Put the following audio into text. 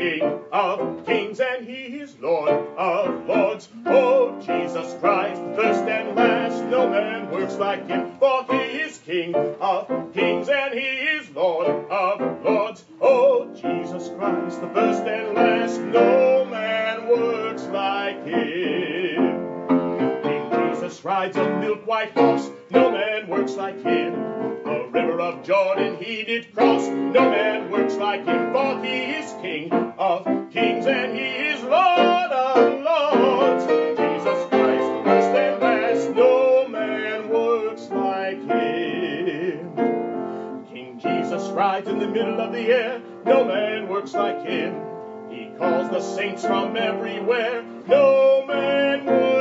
King of kings, and he is Lord of lords. Oh, Jesus Christ, first and last, no man works like him, for he is King of kings, and he is Lord of lords. Oh, Jesus Christ, the first and last, no man works like him. King Jesus rides a milk-white horse, no man works like him. The river of Jordan he did cross, no man works like him, for he is King of kings, and he is Lord of lords. Jesus Christ, first and last, no man works like him. King Jesus rides in the middle of the air, no man works like him. He calls the saints from everywhere, no man works